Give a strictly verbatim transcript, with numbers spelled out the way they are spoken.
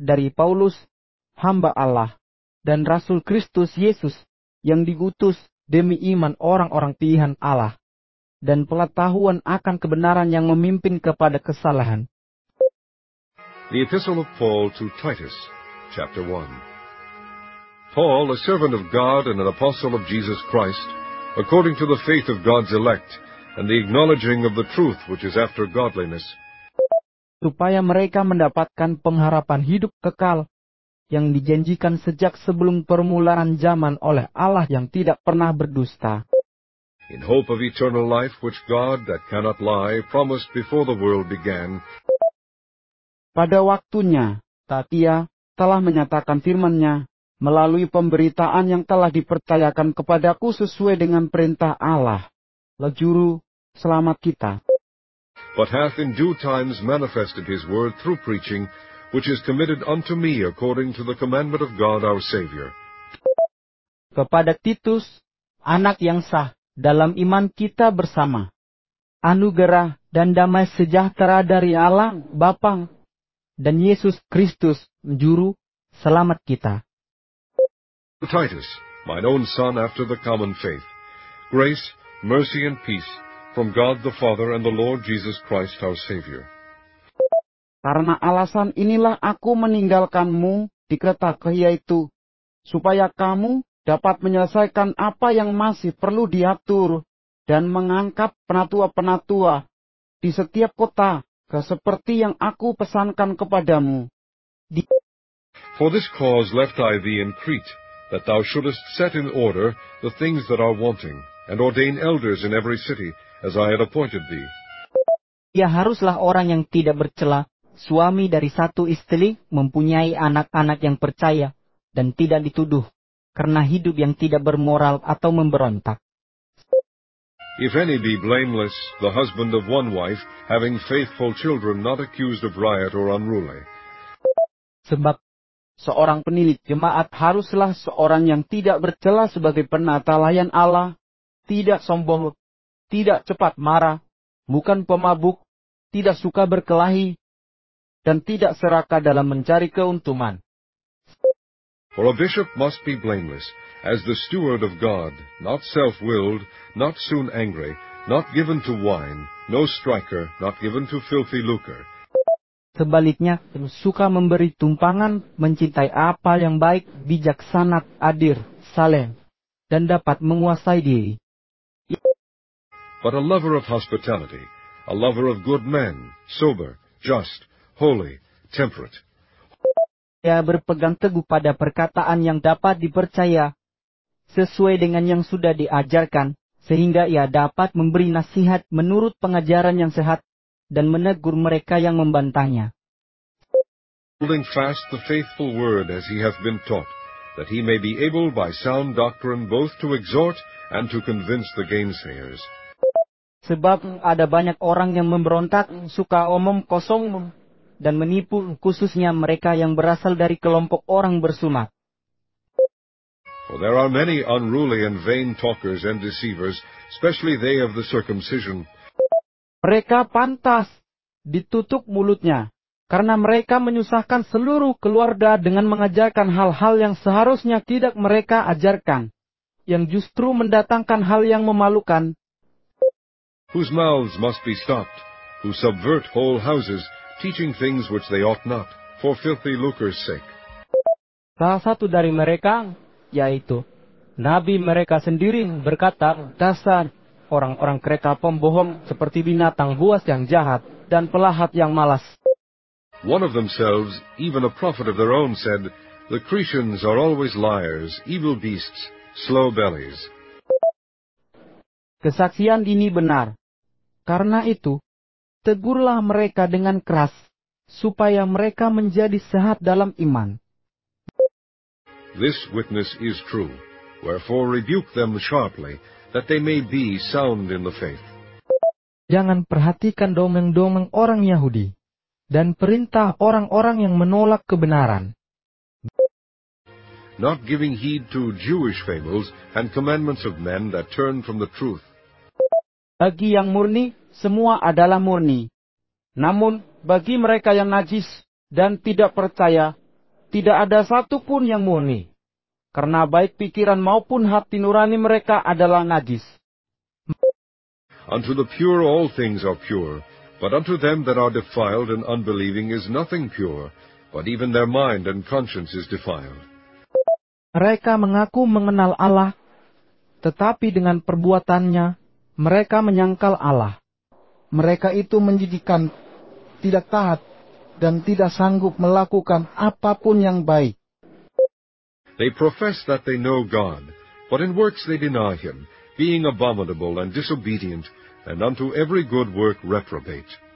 dari Paulus, hamba Allah, dan Rasul Kristus Yesus, yang diutus demi iman orang-orang pilihan Allah, dan pengetahuan akan kebenaran yang memimpin kepada kesalahan. The Epistle of Paul to Titus, chapter one. Paul, a servant of God and an apostle of Jesus Christ, according to the faith of God's elect, and the acknowledging of the truth which is after godliness, supaya mereka mendapatkan pengharapan hidup kekal, yang dijanjikan sejak sebelum permulaan zaman oleh Allah yang tidak pernah berdusta. in hope of eternal life which God, that cannot lie, promised before the world began, Pada waktunya, Dia telah menyatakan firman-Nya melalui pemberitaan yang telah dipercayakan kepadaku sesuai dengan perintah Allah, Juru Selamat kita. but hath in due times manifested his word through preaching, which is committed unto me according to the commandment of God our Savior. Kepada Titus, anak yang sah dalam iman kita bersama, anugerah dan damai sejahtera dari Allah Bapa dan Yesus Kristus, Juru Selamat kita. To Titus, mine own son after the common faith, grace, mercy, and peace from God the Father and the Lord Jesus Christ our Savior. Karena alasan inilah aku meninggalkanmu di Kreta, yaitu supaya kamu dapat menyelesaikan apa yang masih perlu diatur dan mengangkat penatua-penatua di setiap kota, seperti yang aku pesankan kepadamu. Di For this cause left I thee in Crete, that thou shouldest set in order the things that are wanting, and ordain elders in every city, as I had appointed thee. Ia haruslah orang yang tidak bercela, suami dari satu istri, mempunyai anak-anak yang percaya, dan tidak dituduh, karena hidup yang tidak bermoral atau memberontak. If any be blameless, the husband of one wife, having faithful children, not accused of riot or unruly. Sebab seorang penilik jemaat haruslah seorang yang tidak bercela sebagai penata layan Allah, tidak sombong, tidak cepat marah, bukan pemabuk, tidak suka berkelahi, dan tidak serakah dalam mencari keuntungan. For a bishop must be blameless, as the steward of God, not self-willed, not soon angry, not given to wine, no striker, not given to filthy lucre. Sebaliknya, suka memberi tumpangan, mencintai apa yang baik, bijaksana, adil, saleh, dan dapat menguasai diri. But a lover of hospitality, a lover of good men, sober, just, holy, temperate. Ia berpegang teguh pada perkataan yang dapat dipercaya, sesuai dengan yang sudah diajarkan, sehingga ia dapat memberi nasihat menurut pengajaran yang sehat, dan menegur mereka yang membantahnya. Holding fast the faithful word as he hath been taught, that he may be able by sound doctrine both to exhort and to convince the gainsayers. Sebab ada banyak orang yang memberontak, suka omong kosong, dan menipu, khususnya mereka yang berasal dari kelompok orang bersunat. For there are many unruly and vain talkers and deceivers, especially they of the circumcision. Mereka pantas ditutup mulutnya, karena mereka menyusahkan seluruh keluarga dengan mengajarkan hal-hal yang seharusnya tidak mereka ajarkan, yang justru mendatangkan hal yang memalukan. Whose mouths must be stopped, who subvert whole houses, teaching things which they ought not, for filthy lucre's sake. Salah satu dari mereka, yaitu nabi mereka sendiri, berkata, dasar orang-orang Kreta pembohong, seperti binatang buas yang jahat dan pelahat yang malas. One of themselves, even a prophet of their own, said, the Cretians are always liars, evil beasts, slow bellies. Kesaksian ini benar. Karena itu, tegurlah mereka dengan keras, supaya mereka menjadi sehat dalam iman. This witness is true. Wherefore rebuke them sharply, that they may be sound in the faith. Jangan perhatikan dongeng-dongeng orang Yahudi, dan perintah orang-orang yang menolak kebenaran. Not giving heed to Jewish fables and commandments of men that turn from the truth. Bagi yang murni, semua adalah murni. Namun, bagi mereka yang najis dan tidak percaya, tidak ada satupun yang murni. Karena baik pikiran maupun hati nurani mereka adalah najis. Unto the pure all things are pure, but unto them that are defiled and unbelieving is nothing pure, but even their mind and conscience is defiled. Mereka mengaku mengenal Allah, tetapi dengan perbuatannya, mereka menyangkal Allah. Mereka itu menjijikkan, tidak taat, dan tidak sanggup melakukan apapun yang baik. They profess that they know God, but in works they deny him, being abominable and disobedient, and unto every good work reprobate.